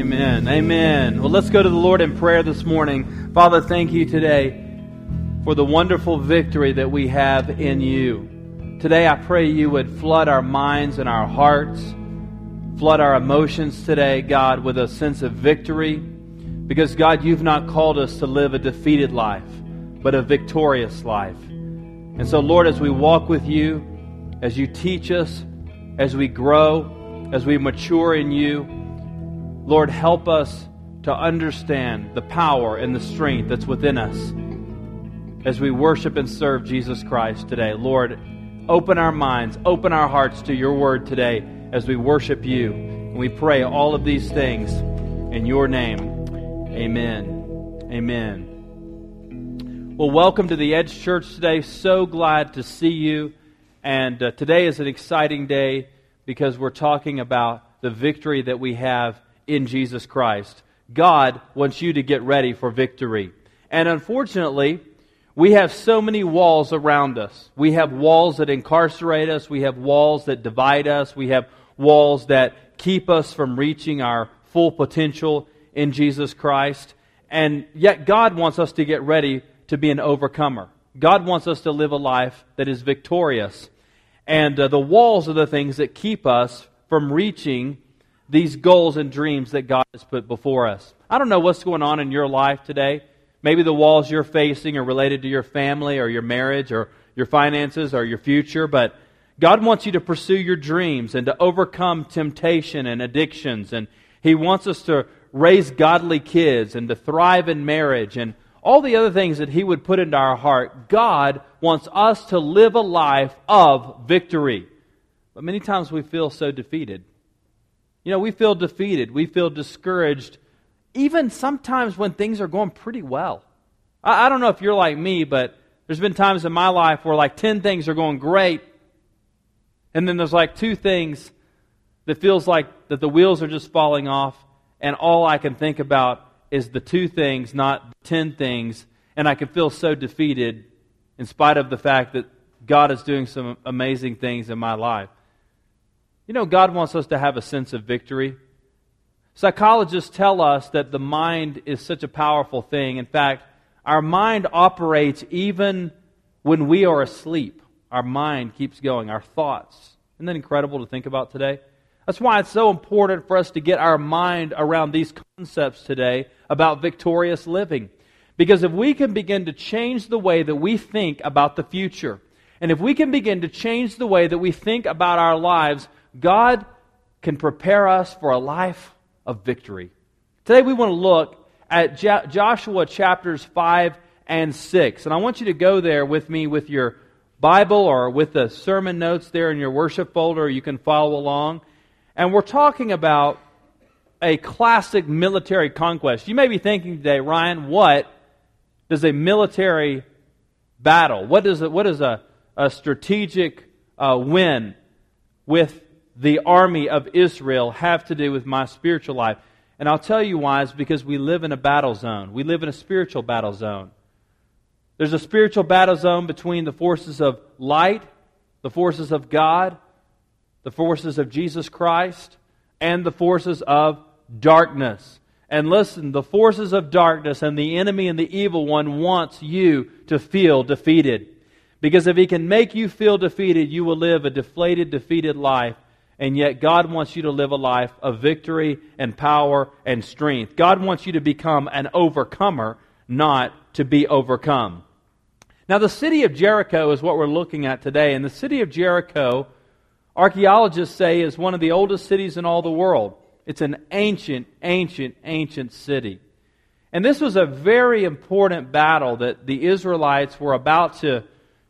Amen. Amen. Well, let's go to the Lord in prayer this morning. Father, thank you today for the wonderful victory that we have in you. Today, I pray you would flood our minds and our hearts, flood our emotions today, God, with a sense of victory. Because, God, you've not called us to live a defeated life, but a victorious life. And so, Lord, as we walk with you, as you teach us, as we grow, as we mature in you, Lord, help us to understand the power and the strength that's within us as we worship and serve Jesus Christ today. Lord, open our minds, open our hearts to your word today as we worship you. And we pray all of these things in your name. Amen. Amen. Well, welcome to the Edge Church today. So glad to see you. And today is an exciting day because we're talking about the victory that we have in Jesus Christ. God wants you to get ready for victory. And unfortunately, we have so many walls around us. We have walls that incarcerate us. We have walls that divide us. We have walls that keep us from reaching our full potential in Jesus Christ. And yet God wants us to get ready to be an overcomer. God wants us to live a life that is victorious. And the walls are the things that keep us from reaching these goals and dreams that God has put before us. I don't know what's going on in your life today. Maybe the walls you're facing are related to your family or your marriage or your finances or your future, but God wants you to pursue your dreams and to overcome temptation and addictions, and He wants us to raise godly kids and to thrive in marriage and all the other things that He would put into our heart. God wants us to live a life of victory. But many times we feel so defeated. You know, we feel defeated. We feel discouraged, even sometimes when things are going pretty well. I don't know if you're like me, but there's been times in my life where like 10 things are going great, and then there's like 2 things that feels like that the wheels are just falling off, and all I can think about is the 2 things, not 10 things, and I can feel so defeated in spite of the fact that God is doing some amazing things in my life. You know, God wants us to have a sense of victory. Psychologists tell us that the mind is such a powerful thing. In fact, our mind operates even when we are asleep. Our mind keeps going, our thoughts. Isn't that incredible to think about today? That's why it's so important for us to get our mind around these concepts today about victorious living. Because if we can begin to change the way that we think about the future, and if we can begin to change the way that we think about our lives, God can prepare us for a life of victory. Today we want to look at Joshua chapters 5 and 6. And I want you to go there with me with your Bible or with the sermon notes there in your worship folder. You can follow along. And we're talking about a classic military conquest. You may be thinking today, Ryan, what does a military battle, what is a strategic win with the army of Israel have to do with my spiritual life? And I'll tell you why. It's because we live in a battle zone. We live in a spiritual battle zone. There's a spiritual battle zone between the forces of light, the forces of God, the forces of Jesus Christ, and the forces of darkness. And listen, the forces of darkness and the enemy and the evil one wants you to feel defeated. Because if he can make you feel defeated, you will live a deflated, defeated life. And yet God wants you to live a life of victory and power and strength. God wants you to become an overcomer, not to be overcome. Now the city of Jericho is what we're looking at today. And the city of Jericho, archaeologists say, is one of the oldest cities in all the world. It's an ancient city. And this was a very important battle that the Israelites were about to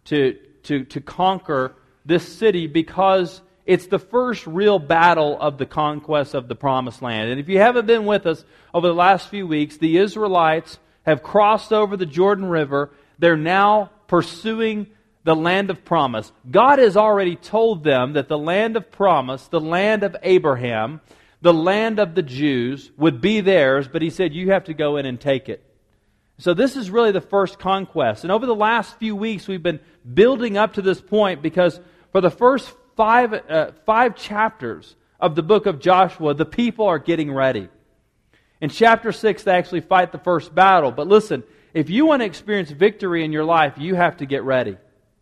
conquer this city, because it's the first real battle of the conquest of the Promised Land. And if you haven't been with us over the last few weeks, the Israelites have crossed over the Jordan River. They're now pursuing the land of promise. God has already told them that the land of promise, the land of Abraham, the land of the Jews, would be theirs, but He said, you have to go in and take it. So this is really the first conquest. And over the last few weeks, we've been building up to this point, because for the first five chapters of the book of Joshua, the people are getting ready. In chapter 6, they actually fight the first battle. But listen, if you want to experience victory in your life, you have to get ready.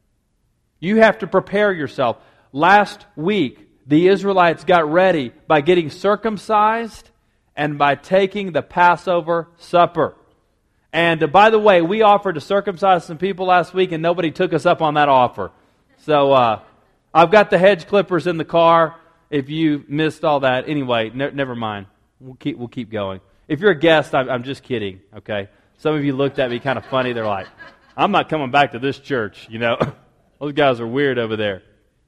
You have to prepare yourself. Last week, the Israelites got ready by getting circumcised and by taking the Passover supper. And by the way, we offered to circumcise some people last week and nobody took us up on that offer. So I've got the hedge clippers in the car if you missed all that. Anyway, never mind. We'll keep going. If you're a guest, I'm just kidding, okay? Some of you looked at me kind of funny. They're like, I'm not coming back to this church, you know. Those guys are weird over there.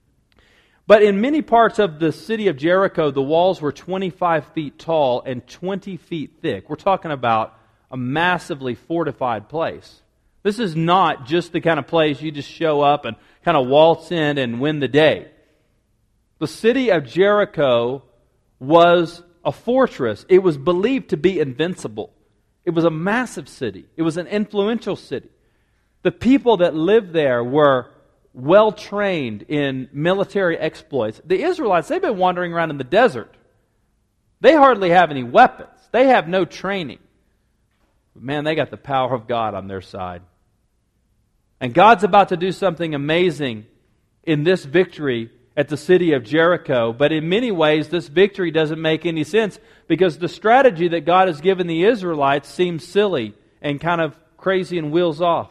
But in many parts of the city of Jericho, the walls were 25 feet tall and 20 feet thick. We're talking about a massively fortified place. This is not just the kind of place you just show up and kind of waltz in and win the day. The city of Jericho was a fortress. It was believed to be invincible. It was a massive city. It was an influential city. The people that lived there were well trained in military exploits. The Israelites, they've been wandering around in the desert. They hardly have any weapons. They have no training. But man, they got the power of God on their side. And God's about to do something amazing in this victory at the city of Jericho. But in many ways, this victory doesn't make any sense because the strategy that God has given the Israelites seems silly and kind of crazy and wheels off.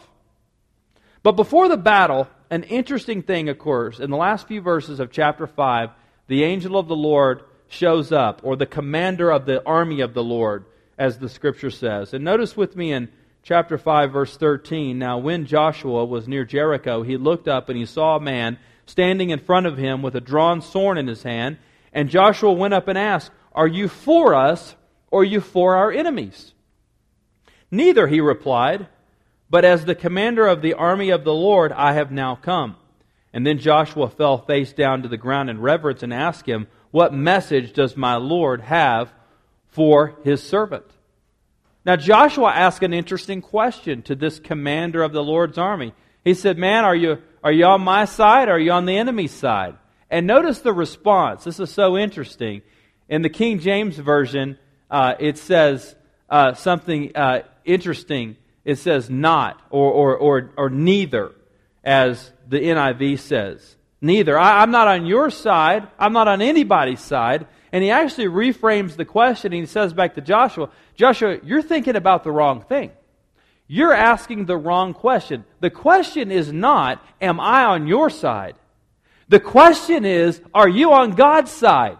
But before the battle, an interesting thing occurs. In the last few verses of chapter 5, the angel of the Lord shows up, or the commander of the army of the Lord, as the Scripture says. And notice with me in chapter 5, verse 13, now when Joshua was near Jericho, he looked up and he saw a man standing in front of him with a drawn sword in his hand. And Joshua went up and asked, "Are you for us, or are you for our enemies?" "Neither," he replied, "but as the commander of the army of the Lord, I have now come." And then Joshua fell face down to the ground in reverence and asked him, "What message does my Lord have for his servant?" Now Joshua asked an interesting question to this commander of the Lord's army. He said, "Man, are you on my side or are you on the enemy's side?" And notice the response. This is so interesting. In the King James Version, it says something interesting. It says not or neither, as the NIV says. Neither. I'm not on your side. I'm not on anybody's side. And he actually reframes the question and he says back to Joshua, "Joshua, you're thinking about the wrong thing. You're asking the wrong question. The question is not, am I on your side? The question is, are you on God's side?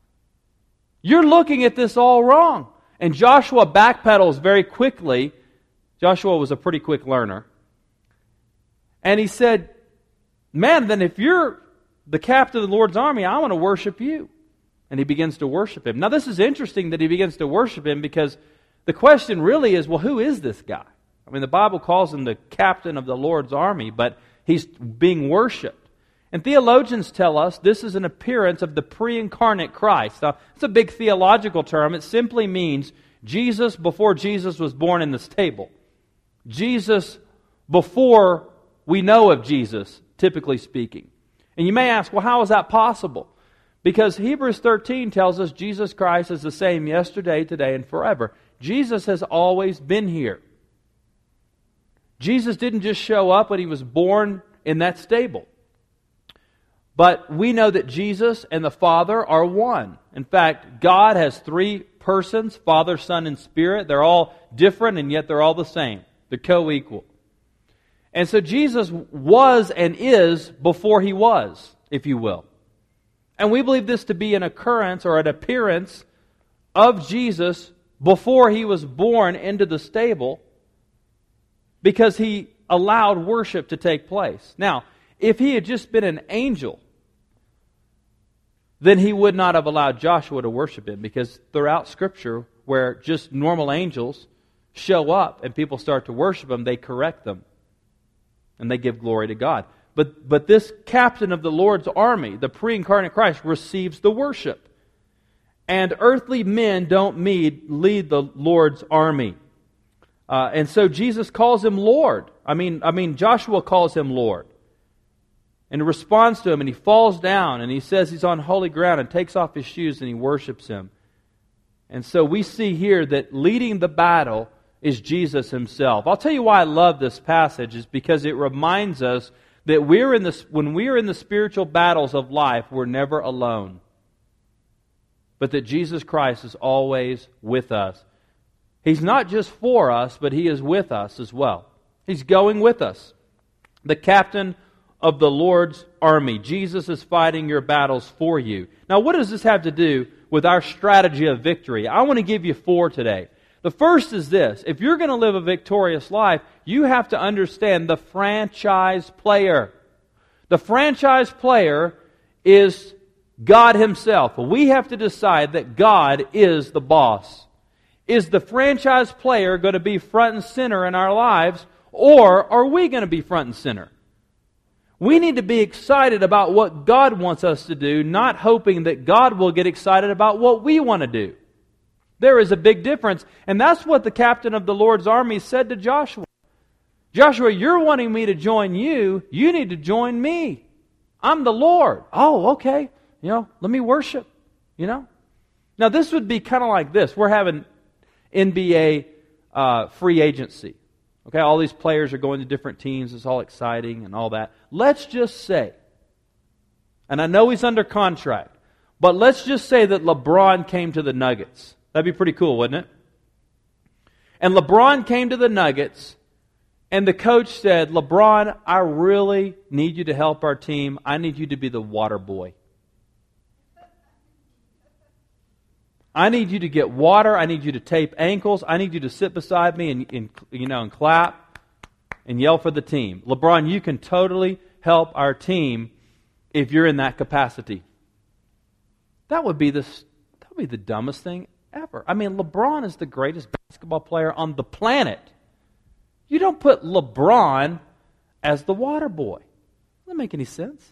You're looking at this all wrong." And Joshua backpedals very quickly. Joshua was a pretty quick learner. And he said, "Man, then if you're the captain of the Lord's army, I want to worship you." And he begins to worship him. Now this is interesting that he begins to worship him because the question really is, well, who is this guy? I mean, the Bible calls him the captain of the Lord's army, but he's being worshipped. And theologians tell us this is an appearance of the pre-incarnate Christ. Now, it's a big theological term. It simply means Jesus before Jesus was born in the stable. Jesus before we know of Jesus, typically speaking. And you may ask, well, how is that possible? Because Hebrews 13 tells us Jesus Christ is the same yesterday, today, and forever. Jesus has always been here. Jesus didn't just show up when He was born in that stable. But we know that Jesus and the Father are one. In fact, God has three persons, Father, Son, and Spirit. They're all different and yet they're all the same. They're co-equal. And so Jesus was and is before He was, if you will. And we believe this to be an occurrence or an appearance of Jesus before He was born into the stable because He allowed worship to take place. Now, if He had just been an angel, then He would not have allowed Joshua to worship Him, because throughout Scripture, where just normal angels show up and people start to worship Him, they correct them and they give glory to God. But this captain of the Lord's army, the pre-incarnate Christ, receives the worship. And earthly men don't lead the Lord's army. And so Jesus calls Him Lord. I mean, Joshua calls Him Lord. And responds to Him, and he falls down, and he says he's on holy ground, and takes off his shoes, and he worships Him. And so we see here that leading the battle is Jesus Himself. I'll tell you why I love this passage is because it reminds us that when we are in the spiritual battles of life, we're never alone. But that Jesus Christ is always with us. He's not just for us, but He is with us as well. He's going with us. The captain of the Lord's army. Jesus is fighting your battles for you. Now, what does this have to do with our strategy of victory? I want to give you 4 today. The first is this. If you're going to live a victorious life, you have to understand the franchise player. The franchise player is God Himself. We have to decide that God is the boss. Is the franchise player going to be front and center in our lives, or are we going to be front and center? We need to be excited about what God wants us to do, not hoping that God will get excited about what we want to do. There is a big difference, and that's what the captain of the Lord's army said to Joshua. Joshua, you're wanting me to join you. You need to join me. I'm the Lord. Oh, okay. Let me worship. Now this would be kind of like this. We're having NBA free agency. Okay, all these players are going to different teams. It's all exciting and all that. Let's just say, and I know he's under contract, but let's just say that LeBron came to the Nuggets. That'd be pretty cool, wouldn't it? And LeBron came to the Nuggets, and the coach said, LeBron, I really need you to help our team. I need you to be the water boy. I need you to get water. I need you to tape ankles. I need you to sit beside me and clap and yell for the team. LeBron, you can totally help our team if you're in that capacity. That would be the dumbest thing ever. I mean, LeBron is the greatest basketball player on the planet. You don't put LeBron as the water boy. Doesn't make any sense.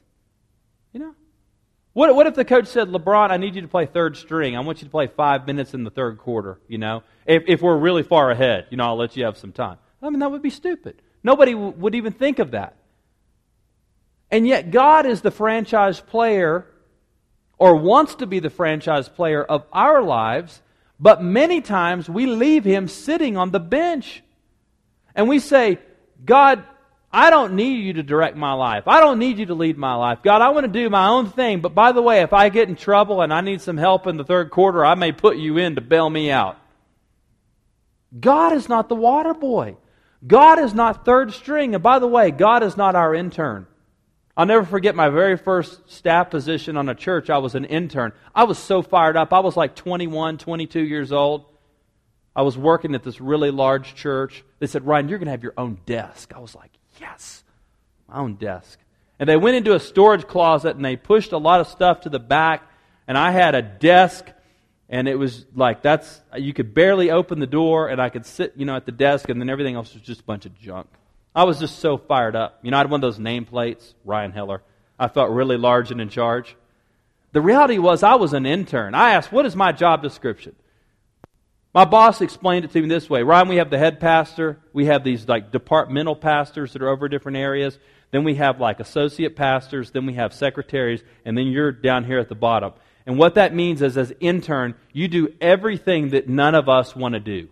What if the coach said, LeBron, I need you to play third string. I want you to play 5 minutes in the third quarter, If we're really far ahead, I'll let you have some time. I mean, that would be stupid. Nobody would even think of that. And yet God is the franchise player, or wants to be the franchise player of our lives, but many times we leave Him sitting on the bench. And we say, God, I don't need you to direct my life. I don't need you to lead my life. God, I want to do my own thing. But by the way, if I get in trouble and I need some help in the third quarter, I may put you in to bail me out. God is not the water boy. God is not third string. And by the way, God is not our intern. I'll never forget my very first staff position on a church. I was an intern. I was so fired up. I was like 21, 22 years old. I was working at this really large church. They said, Ryan, you're going to have your own desk. I was like, yes, my own desk. And they went into a storage closet and they pushed a lot of stuff to the back. And I had a desk, and it was like you could barely open the door, and I could sit, at the desk, and then everything else was just a bunch of junk. I was just so fired up. I had one of those nameplates, Ryan Heller. I felt really large and in charge. The reality was I was an intern. I asked, what is my job description? My boss explained it to me this way. Ryan, we have the head pastor. We have these departmental pastors that are over different areas. Then we have associate pastors. Then we have secretaries. And then you're down here at the bottom. And what that means is, as intern, you do everything that none of us want to do.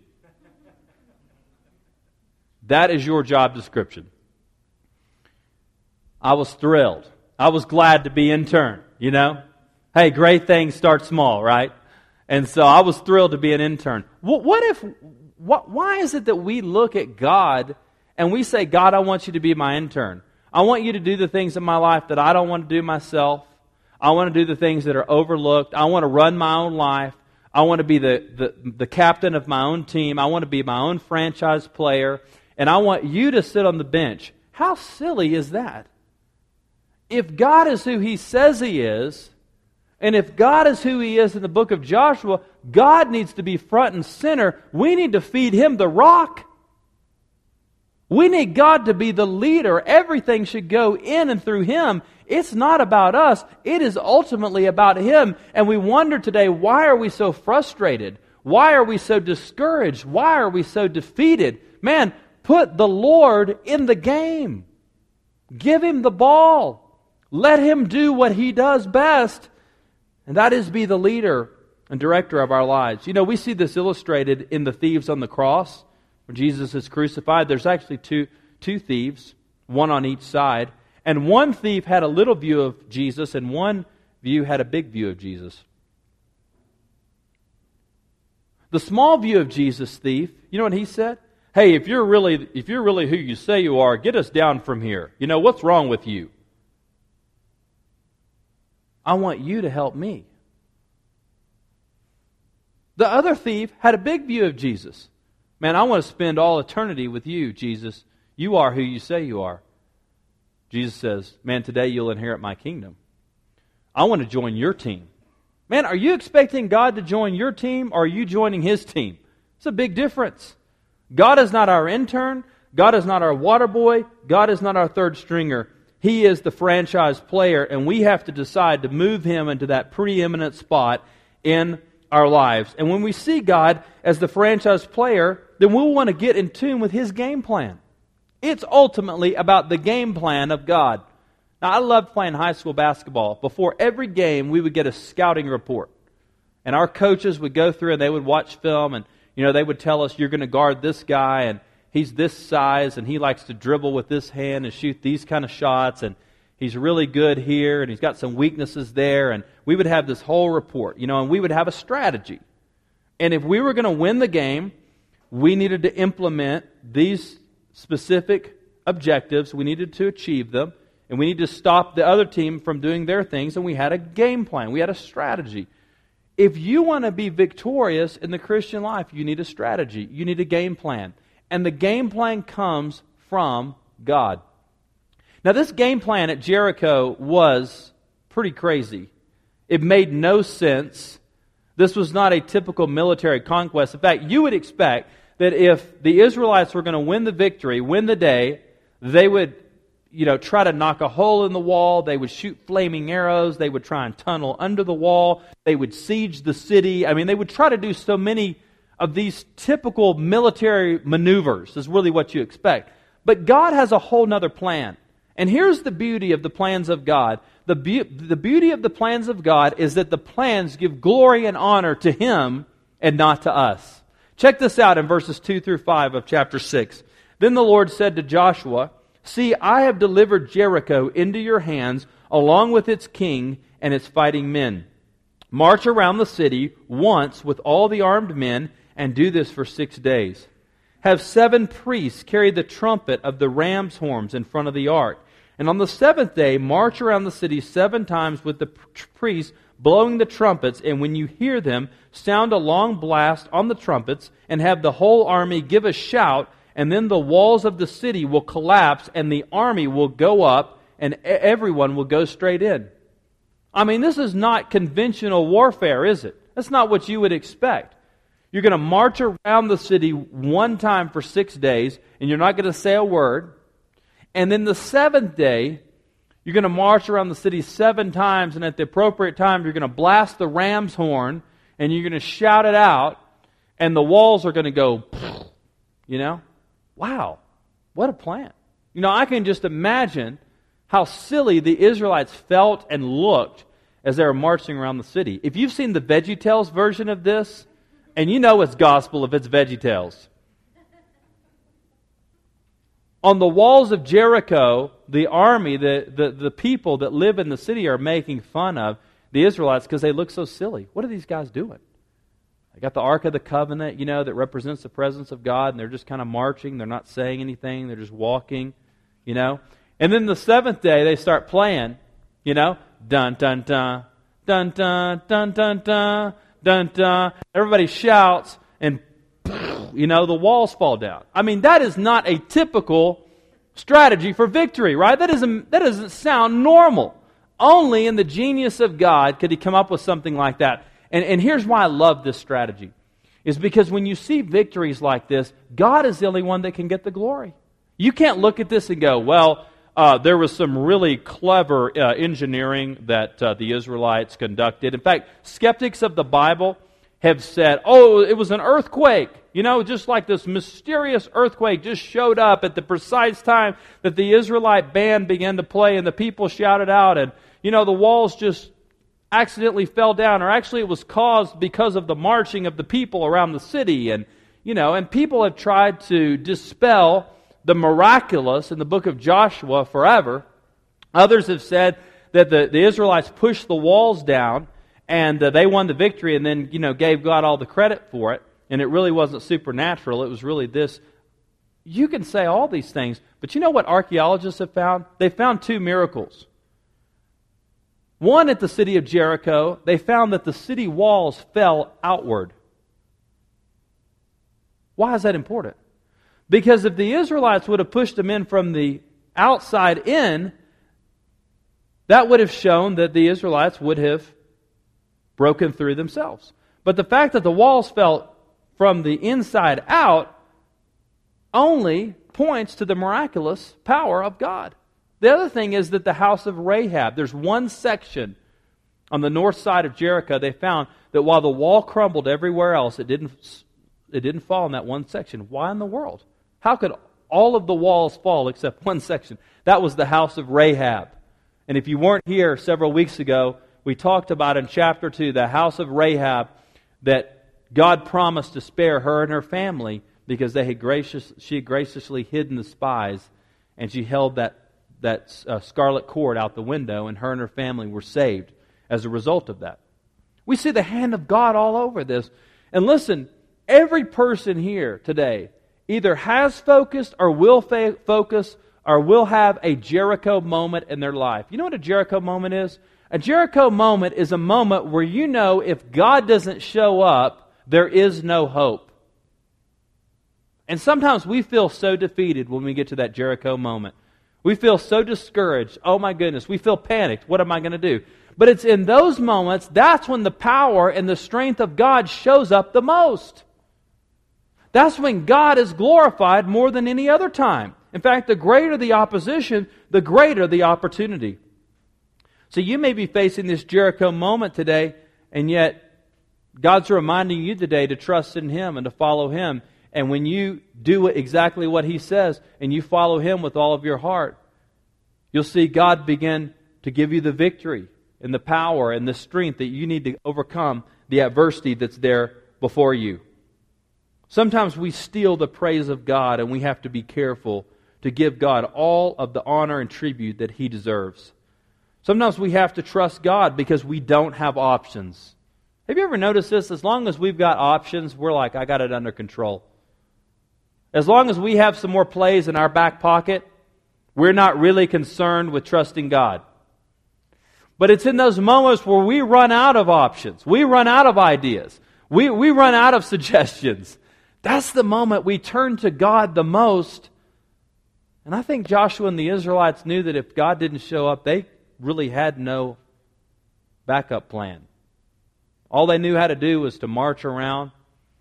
That is your job description. I was thrilled. I was glad to be intern, Hey, great things start small, right? And so I was thrilled to be an intern. Why is it that we look at God and we say, God, I want you to be my intern. I want you to do the things in my life that I don't want to do myself. I want to do the things that are overlooked. I want to run my own life. I want to be the captain of my own team. I want to be my own franchise player. And I want you to sit on the bench. How silly is that? If God is who He says He is, and if God is who He is in the book of Joshua, God needs to be front and center. We need to feed Him the rock. We need God to be the leader. Everything should go in and through Him. It's not about us. It is ultimately about Him. And we wonder today, why are we so frustrated? Why are we so discouraged? Why are we so defeated? Man, put the Lord in the game. Give Him the ball. Let Him do what He does best. And that is be the leader and director of our lives. You know, we see this illustrated in the thieves on the cross. When Jesus is crucified, there's actually two thieves, one on each side. And one thief had a little view of Jesus, and one view had a big view of Jesus. The small view of Jesus thief, you know what he said? Hey, if you're really who you say you are, get us down from here. You know, what's wrong with you? I want you to help me. The other thief had a big view of Jesus. Man, I want to spend all eternity with you, Jesus. You are who you say you are. Jesus says, man, today you'll inherit my kingdom. I want to join your team. Man, are you expecting God to join your team, or are you joining His team? It's a big difference. God is not our intern. God is not our water boy. God is not our third stringer. He is the franchise player, and we have to decide to move Him into that preeminent spot in our lives. And when we see God as the franchise player, then we'll want to get in tune with His game plan. It's ultimately about the game plan of God. Now, I loved playing high school basketball. Before every game, we would get a scouting report. And our coaches would go through and they would watch film, and they would tell us, you're going to guard this guy, and he's this size, and he likes to dribble with this hand and shoot these kind of shots, and he's really good here, and he's got some weaknesses there. And we would have this whole report, and we would have a strategy. And if we were going to win the game, we needed to implement these specific objectives. We needed to achieve them, and we needed to stop the other team from doing their things, and we had a game plan. We had a strategy. If you want to be victorious in the Christian life, you need a strategy. You need a game plan. And the game plan comes from God. Now, this game plan at Jericho was pretty crazy. It made no sense. This was not a typical military conquest. In fact, you would expect that if the Israelites were going to win the victory, win the day, they would try to knock a hole in the wall. They would shoot flaming arrows. They would try and tunnel under the wall. They would siege the city. I mean, they would try to do so many of these typical military maneuvers, is really what you expect. But God has a whole nother plan. And here's the beauty of the plans of God. The beauty of the plans of God is that the plans give glory and honor to Him and not to us. Check this out in verses 2 through 5 of chapter 6. Then the Lord said to Joshua, see, I have delivered Jericho into your hands, along with its king and its fighting men. March around the city once with all the armed men, and do this for 6 days. Have 7 priests carry the trumpet of the ram's horns in front of the ark. And on the 7th day, march around the city 7 times with the priests blowing the trumpets. And when you hear them, sound a long blast on the trumpets, and have the whole army give a shout. And then the walls of the city will collapse, and the army will go up, and everyone will go straight in. I mean, this is not conventional warfare, is it? That's not what you would expect. You're going to march around the city one time for 6 days, and you're not going to say a word. And then the 7th day, you're going to march around the city 7 times, and at the appropriate time, you're going to blast the ram's horn, and you're going to shout it out, and the walls are going to go, Wow, what a plan. I can just imagine how silly the Israelites felt and looked as they were marching around the city. If you've seen the VeggieTales version of this, and it's gospel if it's VeggieTales. On the walls of Jericho, the army, the people that live in the city are making fun of the Israelites because they look so silly. What are these guys doing? They got the Ark of the Covenant, that represents the presence of God, and they're just kind of marching. They're not saying anything. They're just walking, And then the 7th day, they start playing, dun, dun, dun, dun, dun, dun, dun, dun, dun, dun. Everybody shouts, and, the walls fall down. I mean, that is not a typical strategy for victory, right? That doesn't sound normal. Only in the genius of God could He come up with something like that. And here's why I love this strategy. Is because when you see victories like this, God is the only one that can get the glory. You can't look at this and go, well, there was some really clever engineering that the Israelites conducted. In fact, skeptics of the Bible have said, it was an earthquake. Just like this mysterious earthquake just showed up at the precise time that the Israelite band began to play and the people shouted out, and, the walls just accidentally fell down, or actually it was caused because of the marching of the people around the city. And people have tried to dispel the miraculous in the book of Joshua forever. Others have said that the Israelites pushed the walls down and they won the victory, and then gave God all the credit for it. And it really wasn't supernatural. It was really this. You can say all these things, but you know what archaeologists have found? They found two miracles. One, at the city of Jericho, they found that the city walls fell outward. Why is that important? Because if the Israelites would have pushed them in from the outside in, that would have shown that the Israelites would have broken through themselves. But the fact that the walls fell from the inside out only points to the miraculous power of God. The other thing is that the house of Rahab, there's one section on the north side of Jericho, they found that while the wall crumbled everywhere else, it didn't fall in that one section. Why in the world? How could all of the walls fall except one section? That was the house of Rahab. And if you weren't here several weeks ago, we talked about in chapter 2, the house of Rahab, that God promised to spare her and her family because she had graciously hidden the spies, and she held that scarlet cord out the window, and her and her family were saved as a result of that. We see the hand of God all over this. And listen, every person here today either has focused or will focus or will have a Jericho moment in their life. You know what a Jericho moment is? A Jericho moment is a moment where you know if God doesn't show up, there is no hope. And sometimes we feel so defeated when we get to that Jericho moment. We feel so discouraged. Oh my goodness, we feel panicked. What am I going to do? But it's in those moments, that's when the power and the strength of God shows up the most. That's when God is glorified more than any other time. In fact, the greater the opposition, the greater the opportunity. So you may be facing this Jericho moment today, and yet God's reminding you today to trust in Him and to follow Him. And when you do exactly what He says and you follow Him with all of your heart, you'll see God begin to give you the victory and the power and the strength that you need to overcome the adversity that's there before you. Sometimes we steal the praise of God, and we have to be careful to give God all of the honor and tribute that He deserves. Sometimes we have to trust God because we don't have options. Have you ever noticed this? As long as we've got options, we're like, I got it under control. As long as we have some more plays in our back pocket, we're not really concerned with trusting God. But it's in those moments where we run out of options. We run out of ideas. We run out of suggestions. That's the moment we turn to God the most. And I think Joshua and the Israelites knew that if God didn't show up, they really had no backup plan. All they knew how to do was to march around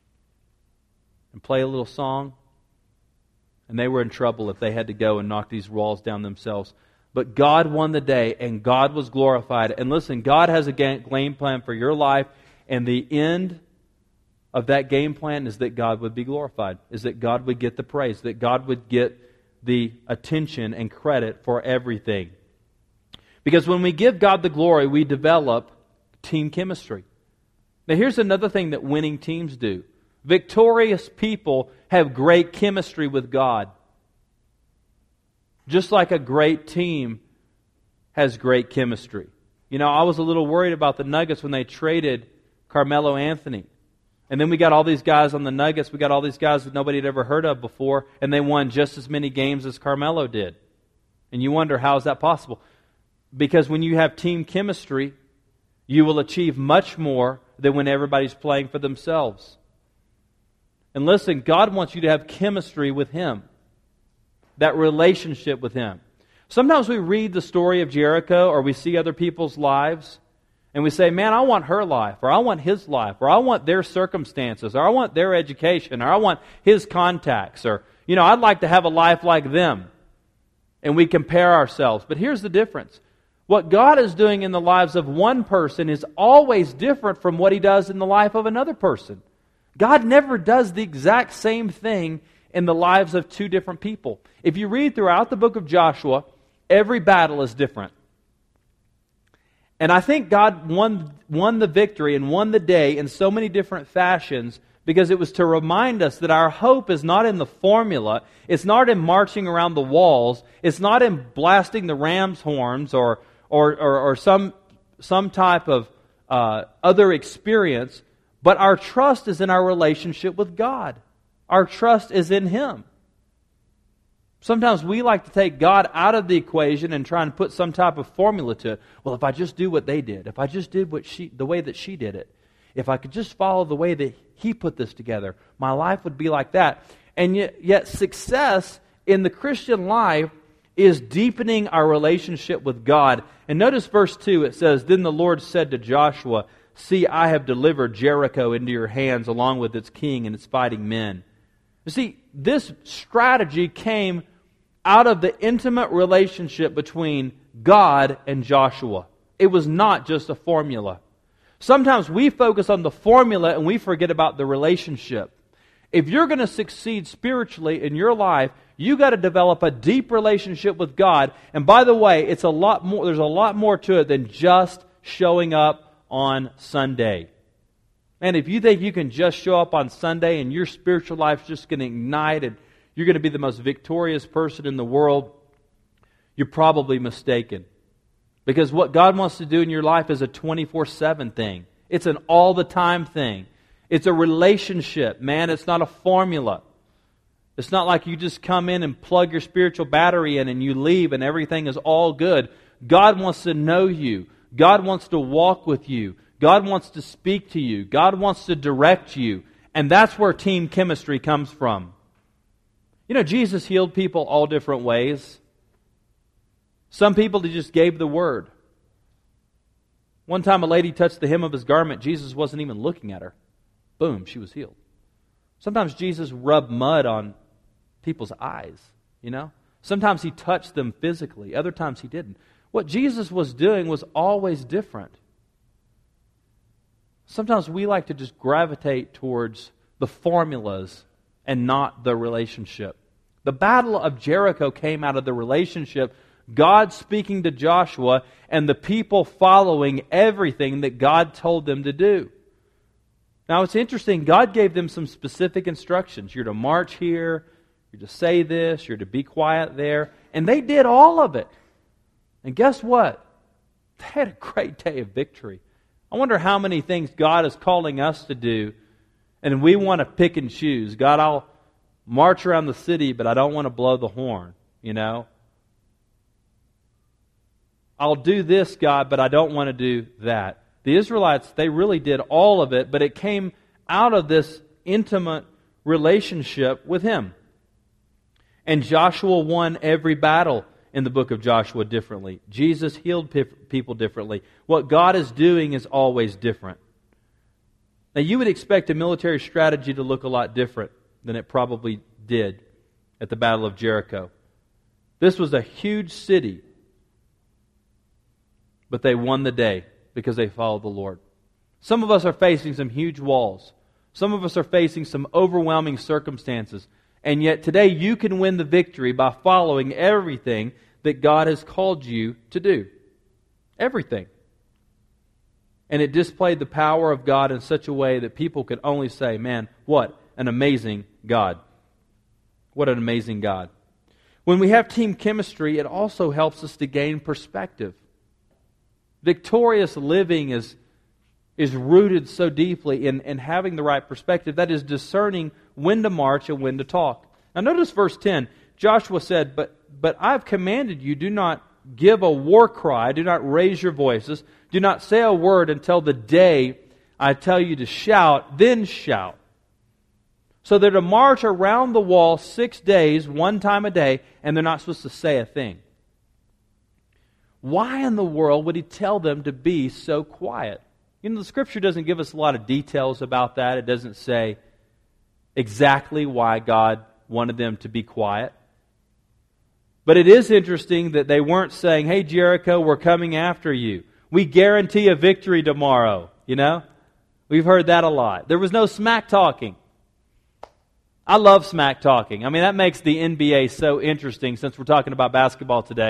and play a little song. And they were in trouble if they had to go and knock these walls down themselves. But God won the day, and God was glorified. And listen, God has a game plan for your life, and the end of that game plan is that God would be glorified, is that God would get the praise, that God would get the attention and credit for everything. Because when we give God the glory, we develop team chemistry. Now here's another thing that winning teams do. Victorious people have great chemistry with God. Just like a great team has great chemistry. You know, I was a little worried about the Nuggets when they traded Carmelo Anthony. And then we got all these guys on the Nuggets. We got all these guys that nobody had ever heard of before. And they won just as many games as Carmelo did. And you wonder, how is that possible? Because when you have team chemistry, you will achieve much more than when everybody's playing for themselves. And listen, God wants you to have chemistry with Him. That relationship with Him. Sometimes we read the story of Jericho or we see other people's lives and we say, man, I want her life, or I want his life, or I want their circumstances, or I want their education, or I want his contacts, or, I'd like to have a life like them. And we compare ourselves. But here's the difference. What God is doing in the lives of one person is always different from what He does in the life of another person. God never does the exact same thing in the lives of two different people. If you read throughout the book of Joshua, every battle is different. And I think God won the victory and won the day in so many different fashions because it was to remind us that our hope is not in the formula. It's not in marching around the walls. It's not in blasting the ram's horns or some type of other experience. But our trust is in our relationship with God. Our trust is in Him. Sometimes we like to take God out of the equation and try and put some type of formula to it. Well, if I just do what they did, if I just did the way that she did it, if I could just follow the way that he put this together, my life would be like that. And yet success in the Christian life is deepening our relationship with God. And notice verse 2, it says, "Then the Lord said to Joshua, 'See, I have delivered Jericho into your hands along with its king and its fighting men.'" You see, this strategy came out of the intimate relationship between God and Joshua. It was not just a formula. Sometimes we focus on the formula and we forget about the relationship. If you're going to succeed spiritually in your life, you got to develop a deep relationship with God. And by the way, it's a lot more. There's a lot more to it than just showing up on Sunday. And if you think you can just show up on Sunday and your spiritual life's just going to ignite and you're going to be the most victorious person in the world, you're probably mistaken. Because what God wants to do in your life is a 24/7 thing. It's an all-the-time thing. It's a relationship, man. It's not a formula. It's not like you just come in and plug your spiritual battery in and you leave and everything is all good. God wants to know you. God wants to walk with you. God wants to speak to you. God wants to direct you. And that's where team chemistry comes from. You know, Jesus healed people all different ways. Some people, He just gave the word. One time a lady touched the hem of His garment. Jesus wasn't even looking at her. Boom, she was healed. Sometimes Jesus rubbed mud on people's eyes, you know. Sometimes He touched them physically. Other times He didn't. What Jesus was doing was always different. Sometimes we like to just gravitate towards the formulas and not the relationship. The Battle of Jericho came out of the relationship, God speaking to Joshua and the people following everything that God told them to do. Now it's interesting, God gave them some specific instructions. You're to march here, you're to say this, you're to be quiet there. And they did all of it. And guess what? They had a great day of victory. I wonder how many things God is calling us to do, and we want to pick and choose. God, I'll march around the city, but I don't want to blow the horn, you know. I'll do this, God, but I don't want to do that. The Israelites, they really did all of it, but it came out of this intimate relationship with Him. And Joshua won every battle in the book of Joshua differently. Jesus healed people differently. What God is doing is always different. Now you would expect a military strategy to look a lot different than it probably did at the Battle of Jericho. This was a huge city, but they won the day because they followed the Lord. Some of us are facing some huge walls. Some of us are facing some overwhelming circumstances. And yet today you can win the victory by following everything that God has called you to do. Everything. And it displayed the power of God in such a way that people could only say, man, what an amazing God. What an amazing God. When we have team chemistry, it also helps us to gain perspective. Victorious living is rooted so deeply in having the right perspective. That is discerning when to march and when to talk. Now notice verse 10. Joshua said, But I've commanded you, do not give a war cry, do not raise your voices, do not say a word until the day I tell you to shout, then shout. So they're to march around the wall 6 days, one time a day, and they're not supposed to say a thing. Why in the world would He tell them to be so quiet? You know, the Scripture doesn't give us a lot of details about that. It doesn't say exactly why God wanted them to be quiet. But it is interesting that they weren't saying, hey Jericho, we're coming after you. We guarantee a victory tomorrow. You know? We've heard that a lot. There was no smack talking. I love smack talking. I mean, that makes the NBA so interesting since we're talking about basketball today.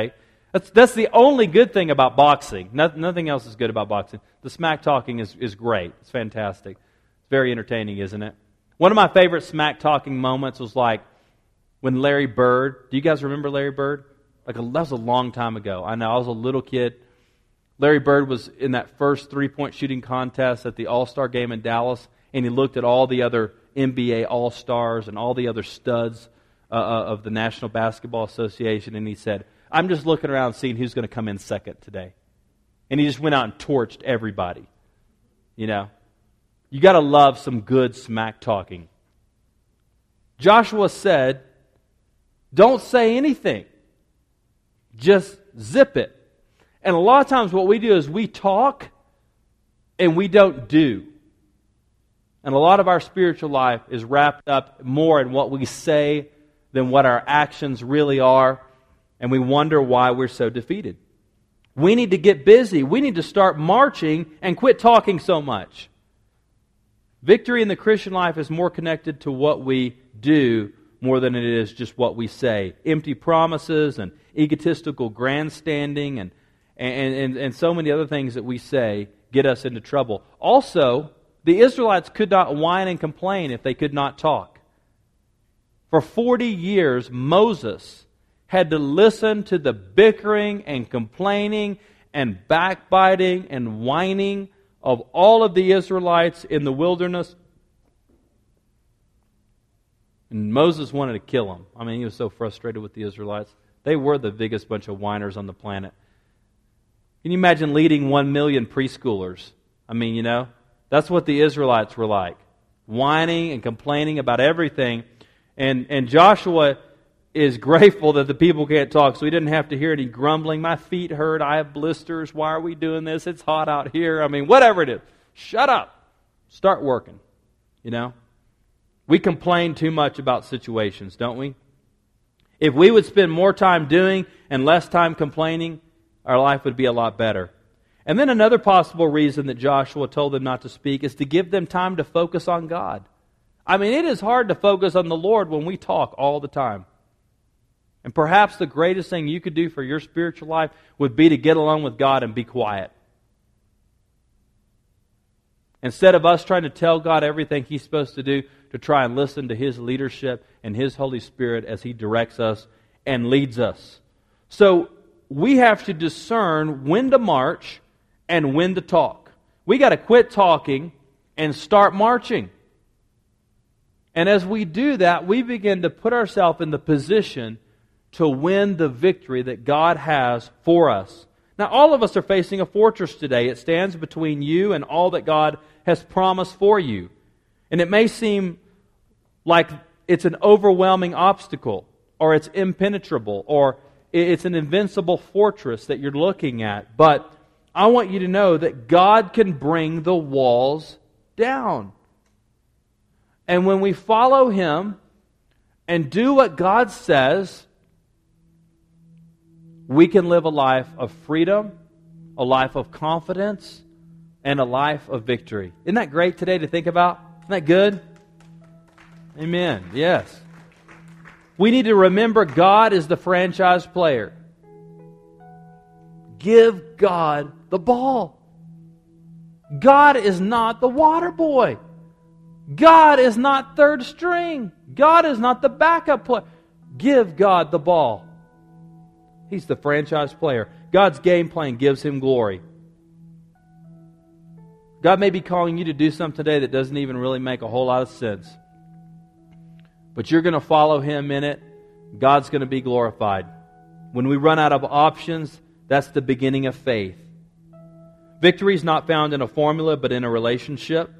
That's the only good thing about boxing. Nothing else is good about boxing. The smack talking is great. It's fantastic. It's very entertaining, isn't it? One of my favorite smack talking moments was like when Larry Bird, do you guys remember Larry Bird? That was a long time ago. I know, I was a little kid. Larry Bird was in that first three-point shooting contest at the All-Star game in Dallas, and he looked at all the other NBA All-Stars and all the other studs of the National Basketball Association, and he said, I'm just looking around seeing who's going to come in second today. And he just went out and torched everybody. You know? You got to love some good smack talking. Joshua said, don't say anything. Just zip it. And a lot of times what we do is we talk and we don't do. And a lot of our spiritual life is wrapped up more in what we say than what our actions really are. And we wonder why we're so defeated. We need to get busy. We need to start marching and quit talking so much. Victory in the Christian life is more connected to what we do more than it is just what we say. Empty promises and egotistical grandstanding and so many other things that we say get us into trouble. Also, the Israelites could not whine and complain if they could not talk. For 40 years, Moses had to listen to the bickering and complaining and backbiting and whining of all of the Israelites in the wilderness. And Moses wanted to kill them. I mean, he was so frustrated with the Israelites. They were the biggest bunch of whiners on the planet. Can you imagine leading 1 million preschoolers? I mean, you know, that's what the Israelites were like. Whining and complaining about everything. And Joshua is grateful that the people can't talk, so he didn't have to hear any grumbling. My feet hurt. I have blisters. Why are we doing this? It's hot out here. I mean, whatever it is. Shut up. Start working. You know? We complain too much about situations, don't we? If we would spend more time doing and less time complaining, our life would be a lot better. And then another possible reason that Joshua told them not to speak is to give them time to focus on God. I mean, it is hard to focus on the Lord when we talk all the time. And perhaps the greatest thing you could do for your spiritual life would be to get alone with God and be quiet. Instead of us trying to tell God everything He's supposed to do, to try and listen to His leadership and His Holy Spirit as He directs us and leads us. So we have to discern when to march and when to talk. We got to quit talking and start marching. And as we do that, we begin to put ourselves in the position to win the victory that God has for us. Now, all of us are facing a fortress today. It stands between you and all that God has promised for you. And it may seem like it's an overwhelming obstacle, or it's impenetrable, or it's an invincible fortress that you're looking at. But I want you to know that God can bring the walls down. And when we follow Him and do what God says, we can live a life of freedom, a life of confidence, and a life of victory. Isn't that great today to think about? Isn't that good? Amen. Yes. We need to remember God is the franchise player. Give God the ball. God is not the water boy. God is not third string. God is not the backup player. Give God the ball. He's the franchise player. God's game plan gives Him glory. God may be calling you to do something today that doesn't even really make a whole lot of sense. But you're going to follow Him in it. God's going to be glorified. When we run out of options, that's the beginning of faith. Victory is not found in a formula, but in a relationship.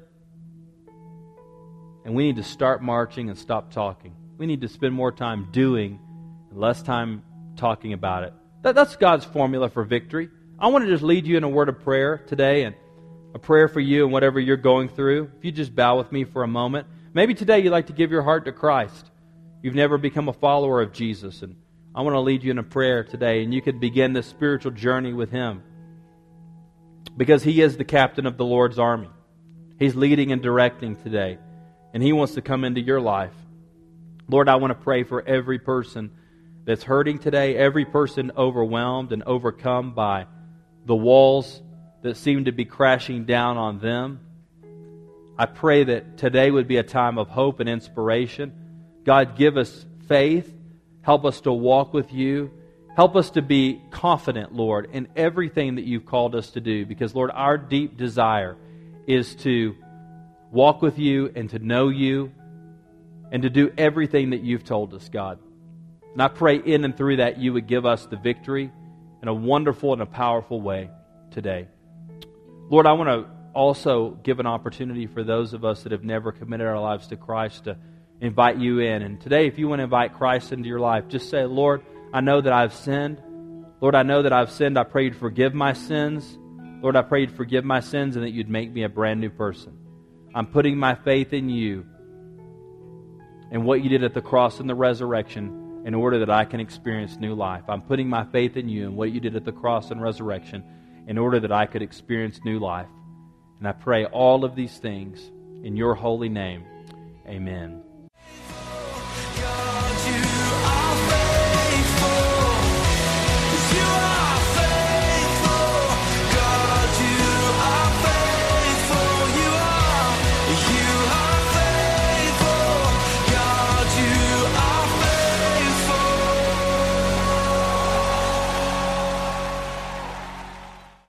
And we need to start marching and stop talking. We need to spend more time doing and less time talking about it. That's God's formula for victory. I want to just lead you in a word of prayer today, and a prayer for you and whatever you're going through. If you just bow with me for a moment. Maybe today you'd like to give your heart to Christ. You've never become a follower of Jesus, and I want to lead you in a prayer today, and you could begin this spiritual journey with Him. Because He is the captain of the Lord's army. He's leading and directing today, and He wants to come into your life. Lord, I want to pray for every person that's hurting today, every person overwhelmed and overcome by the walls that seem to be crashing down on them. I pray that today would be a time of hope and inspiration. God, give us faith. Help us to walk with you. Help us to be confident, Lord, in everything that you've called us to do. Because, Lord, our deep desire is to walk with you and to know you and to do everything that you've told us, God. And I pray in and through that you would give us the victory in a wonderful and a powerful way today. Lord, I want to also give an opportunity for those of us that have never committed our lives to Christ to invite you in. And today, if you want to invite Christ into your life, just say, Lord, I know that I've sinned. Lord, I know that I've sinned. I pray you'd forgive my sins. Lord, I pray you'd forgive my sins and that you'd make me a brand new person. I'm putting my faith in you and what you did at the cross and the resurrection in order that I can experience new life. I'm putting my faith in you and what you did at the cross and resurrection in order that I could experience new life. And I pray all of these things in your holy name. Amen.